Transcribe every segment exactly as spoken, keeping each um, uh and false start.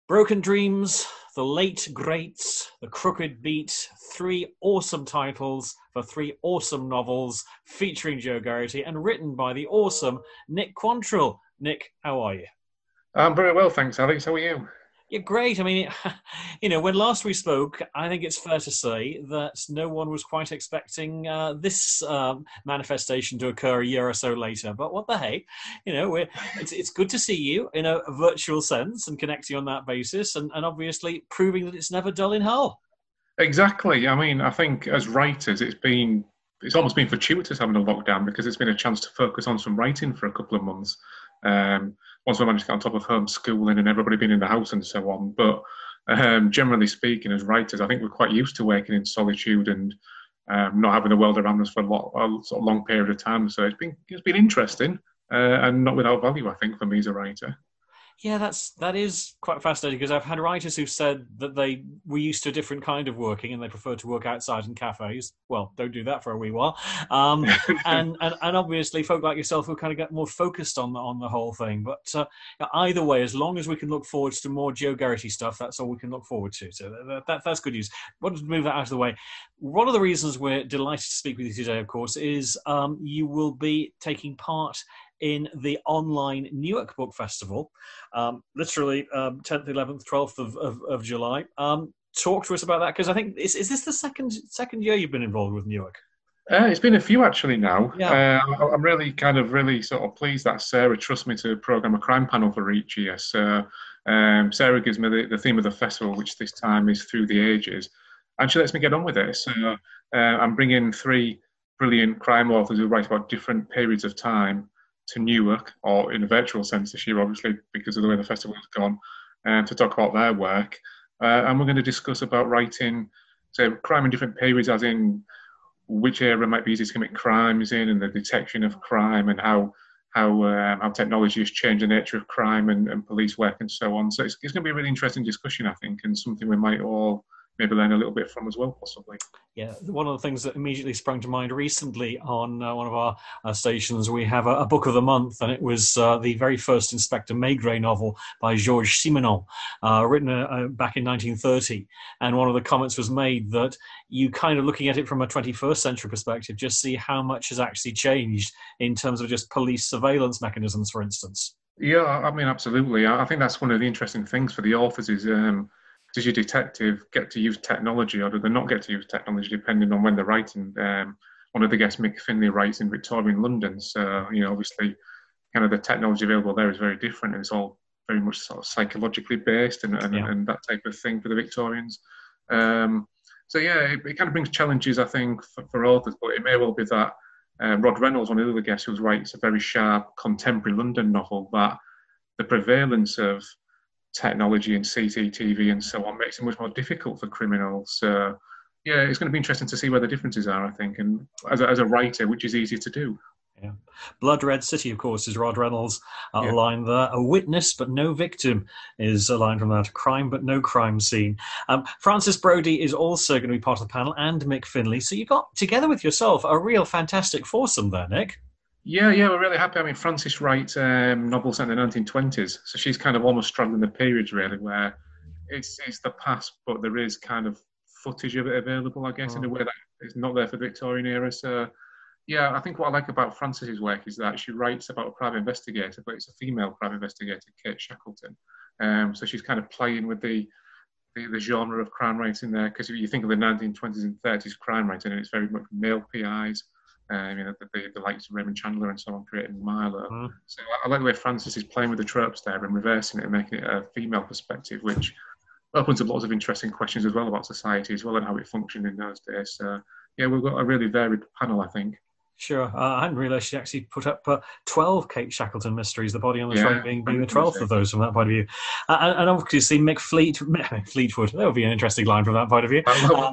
Broken Dreams, The Late Greats, The Crooked Beat, three awesome titles for three awesome novels featuring Joe Garrity and written by the awesome Nick Quantrill. Nick, how are you? I'm very well, thanks, Alex. How are you? Yeah, great. I mean, you know, when last we spoke, I think it's fair to say that no one was quite expecting uh, this um, manifestation to occur a year or so later. But what the hey, you know, we're, it's it's good to see you in a virtual sense and connecting on that basis, and, and obviously proving that it's never dull in Hull. Exactly. I mean, I think as writers, it's been it's almost been fortuitous having a lockdown because it's been a chance to focus on some writing for a couple of months. Um, once we managed to get on top of homeschooling and everybody being in the house and so on. But um, generally speaking, as writers, I think we're quite used to working in solitude and um, not having the world around us for a, lot, a sort of long period of time. So it's been it's been interesting uh, and not without value, I think, for me as a writer. Yeah, that's that is quite fascinating because I've had writers who've said that they were used to a different kind of working and they prefer to work outside in cafes. Well, don't do that for a wee while. Um, and, and and obviously, folk like yourself who kind of get more focused on the, on the whole thing. But uh, either way, as long as we can look forward to more Joe Garrity stuff, that's all we can look forward to. So that, that that's good news. Wanted to move that out of the way. One of the reasons we're delighted to speak with you today, of course, is um, you will be taking part in the online Newark Book Festival, um, literally um, tenth, eleventh, twelfth of, of, of July. Um, talk to us about that, because I think, is, is this the second second year you've been involved with Newark? Uh, it's been a few actually now. Yeah. Uh, I'm really kind of really sort of pleased that Sarah trusts me to program a crime panel for each year. So um, Sarah gives me the, the theme of the festival, which this time is Through the Ages, and she lets me get on with it. So uh, I'm bringing three brilliant crime authors who write about different periods of time to Newark, or in a virtual sense this year, obviously, because of the way the festival has gone, um, to talk about their work. Uh, and we're going to discuss about writing, say, crime in different periods, as in which area might be easy to commit crimes in, and the detection of crime, and how how um, how technology has changed the nature of crime and, and police work and so on. So it's, it's going to be a really interesting discussion, I think, and something we might all maybe learn a little bit from as well, possibly. Yeah, one of the things that immediately sprung to mind recently on uh, one of our uh, stations, we have a, a book of the month, and it was uh, the very first Inspector Maigret novel by Georges Simenon, uh, written uh, back in nineteen thirty. And one of the comments was made that you kind of looking at it from a twenty-first century perspective, just see how much has actually changed in terms of just police surveillance mechanisms, for instance. Yeah, I mean, absolutely. I think that's one of the interesting things for the authors is um, does your detective get to use technology, or do they not get to use technology, depending on when they're writing? Um, one of the guests, Mick Finley, writes in Victorian London. So, you know, obviously, kind of the technology available there is very different. It's all very much sort of psychologically based and, and, yeah. and that type of thing for the Victorians. Um, so, yeah, it, it kind of brings challenges, I think, for, for authors, but it may well be that uh, Rod Reynolds, one of the other guests who writes a very sharp contemporary London novel, that the prevalence of technology and C C T V and so on makes it much more difficult for criminals. So, yeah, it's going to be interesting to see where the differences are, I think, and as a, as a writer, which is easy to do. Yeah. Blood Red City, of course, is Rod Reynolds' uh, yeah. line there. A witness but no victim is a line from that. Crime but no crime scene. Um, Francis Brody is also going to be part of the panel, and Mick Finley. So you got, together with yourself, a real fantastic foursome there, Nick. Yeah, yeah, we're really happy. I mean, Frances writes um, novels set in the nineteen twenties, so she's kind of almost straddling the periods, really, where it's it's the past, but there is kind of footage of it available, I guess, oh. in a way that is not there for the Victorian era. So, yeah, I think what I like about Frances's work is that she writes about a private investigator, but it's a female private investigator, Kate Shackleton. Um, so she's kind of playing with the the, the genre of crime writing there, because if you think of the nineteen twenties and thirties crime writing, and it's very much male P Is. Um, you know, the, the, the likes of Raymond Chandler and so on, creating Milo. Mm. So I, I like the way Frances is playing with the tropes there and reversing it and making it a female perspective, which opens up lots of interesting questions as well about society as well and how it functioned in those days. So, yeah, we've got a really varied panel, I think. Sure. Uh, I hadn't realised she actually put up uh, twelve Kate Shackleton mysteries, The Body on the yeah, Train being, being the twelfth of those from that point of view. Uh, and, and obviously Mick Fleet, Mick Fleetwood, that would be an interesting line from that point of view. Uh,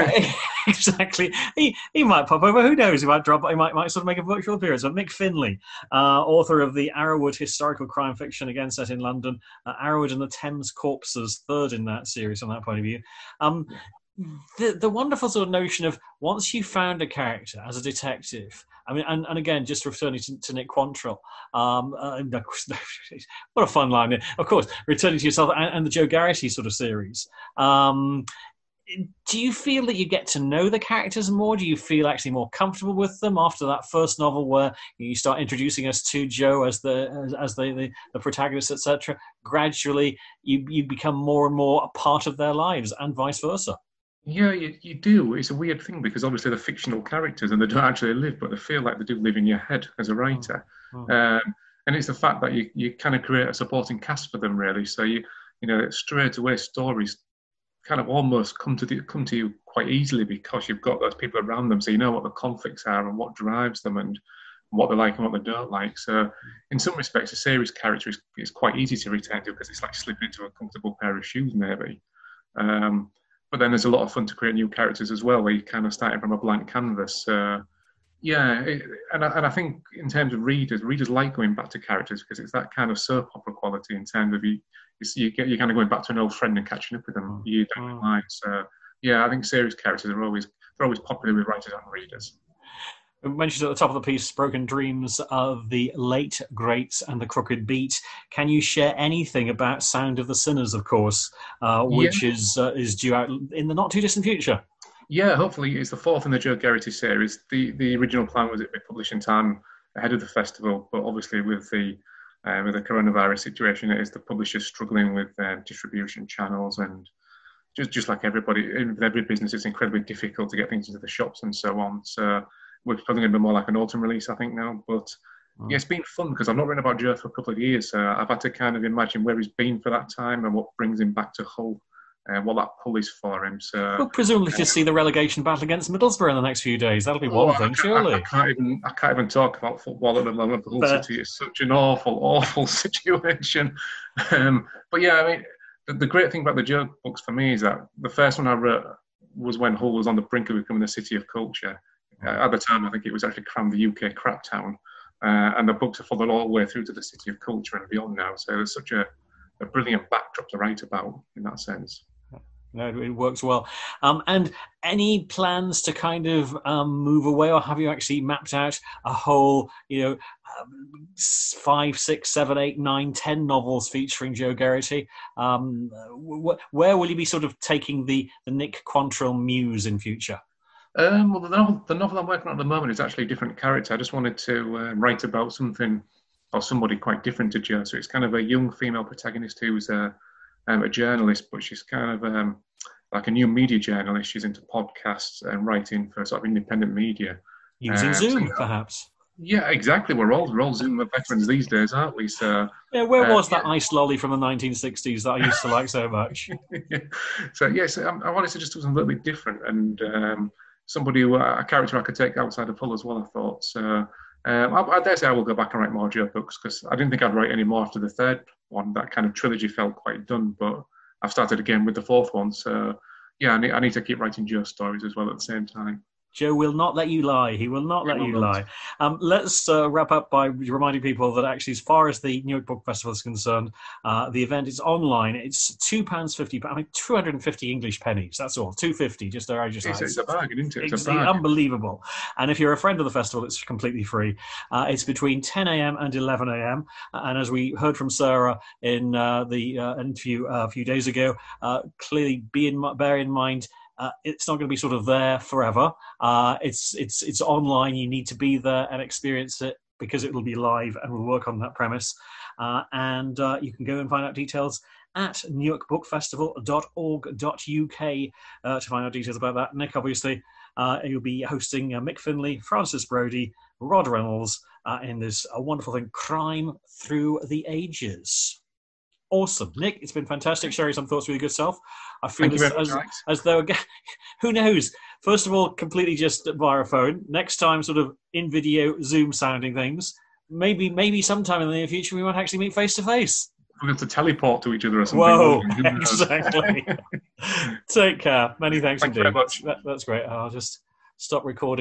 exactly. He he might pop over, who knows, he might drop, he might, might sort of make a virtual appearance. But Mick Finley, uh, author of the Arrowood historical crime fiction, again set in London, uh, Arrowood and the Thames Corpses, third in that series from that point of view. Um, the the wonderful sort of notion of once you found a character as a detective. I mean, and, and again, just returning to, to Nick Quantrill, um, uh, no, what a fun line! Of course, returning to yourself and, and the Joe Garrity sort of series. Um, do you feel that you get to know the characters more? Do you feel actually more comfortable with them after that first novel, where you start introducing us to Joe as the as, as the, the the protagonist, et cetera? Gradually, you you become more and more a part of their lives, and vice versa. Yeah, you, you do. It's a weird thing because obviously they're fictional characters and they don't actually live, but they feel like they do live in your head as a writer. Mm. Um, and it's the fact that you, you kind of create a supporting cast for them, really. So you you know straight away stories kind of almost come to the, come to you quite easily because you've got those people around them, so you know what the conflicts are and what drives them and what they like and what they don't like. So in some respects, a series character is, is quite easy to return to because it's like slipping into a comfortable pair of shoes, maybe. Um, But then there's a lot of fun to create new characters as well, where you're kind of starting from a blank canvas. Uh, yeah, it, and, I, and I think in terms of readers, readers like going back to characters because it's that kind of soap opera quality in terms of you, you get, you're kind of going back to an old friend and catching up with them year down the line. So yeah, I think series characters are always they're always popular with writers and readers. Mentioned at the top of the piece, Broken Dreams of the Late Greats and the Crooked Beat. Can you share anything about Sound of the Sinners, of course, uh, which yeah. is uh, is due out in the not too distant future? Yeah, hopefully it's the fourth in the Joe Garrity series. The the original plan was it would be published in time ahead of the festival, but obviously with the uh, with the coronavirus situation, it is the publishers struggling with uh, distribution channels and just just like everybody, with every business, it's incredibly difficult to get things into the shops and so on. So we're probably going to be more like an autumn release, I think, now. But oh. yeah, it's been fun because I've not written about Joe for a couple of years. So I've had to kind of imagine where he's been for that time and what brings him back to Hull and what that pull is for him. So we'll presumably uh, to see the relegation battle against Middlesbrough in the next few days. That'll be one oh, thing, I surely. I, I, can't even, I can't even talk about football at the moment. The Hull but, City is such an awful, awful situation. Um, but yeah, I mean, the, the great thing about the Joe books for me is that the first one I wrote was when Hull was on the brink of becoming the city of culture. Uh, at the time, I think it was actually crowned the U K crap town. Uh, and the books have followed all the way through to the city of culture and beyond now. So there's such a, a brilliant backdrop to write about in that sense. No, it works well. Um, and any plans to kind of um, move away, or have you actually mapped out a whole, you know, um, five, six, seven, eight, nine, ten novels featuring Joe Garrity? Um, wh- where will you be sort of taking the, the Nick Quantrill muse in future? Um, well, the novel, the novel I'm working on at the moment is actually a different character. I just wanted to uh, write about something or somebody quite different to Joe. So it's kind of a young female protagonist who's a, um, a journalist, but she's kind of um, like a new media journalist. She's into podcasts and writing for sort of independent media. Using um, Zoom, so, perhaps. Yeah, exactly. We're all, we're all Zoom veterans these days, aren't we? So yeah, where uh, was that yeah. ice lolly from the nineteen sixties that I used to like so much? So yes, I, I wanted to just do something a little bit different and. Um, Somebody, who, a character I could take outside of Hull as well, I thought. So um, I, I dare say I will go back and write more Joe books because I didn't think I'd write any more after the third one. That kind of trilogy felt quite done, but I've started again with the fourth one. So yeah, I need, I need to keep writing Joe stories as well at the same time. Joe will not let you lie. He will not let you lie. Um, let's uh, wrap up by reminding people that actually, as far as the New York Book Festival is concerned, uh, the event is online. It's two pounds fifty. I mean, two hundred and fifty English pennies. That's all. Two fifty. Just our just. It's, it's a bargain, isn't it? It's, it's a bargain. Unbelievable. And if you're a friend of the festival, it's completely free. Uh, it's between ten a.m. and eleven a.m. And as we heard from Sarah in uh, the uh, interview uh, a few days ago, uh, clearly, be in bear in mind. Uh, it's not going to be sort of there forever. Uh, it's it's it's online. You need to be there and experience it because it will be live, and we'll work on that premise. Uh, and uh, you can go and find out details at new york book festival dot org dot u k uh, to find out details about that. Nick, obviously, uh, you'll be hosting uh, Mick Finley, Francis Brody, Rod Reynolds uh, in this uh, wonderful thing, Crime Through the Ages. Awesome. Nick, it's been fantastic sharing some thoughts with your good self. I feel as, as, as though, who knows, first of all, completely just via a phone. Next time, sort of in video, Zoom sounding things. Maybe maybe sometime in the near future, we might actually meet face to face. We'll have to teleport to each other or something. Whoa, exactly. Take care. Many thanks Thank indeed. you very much. That, that's great. I'll just stop recording.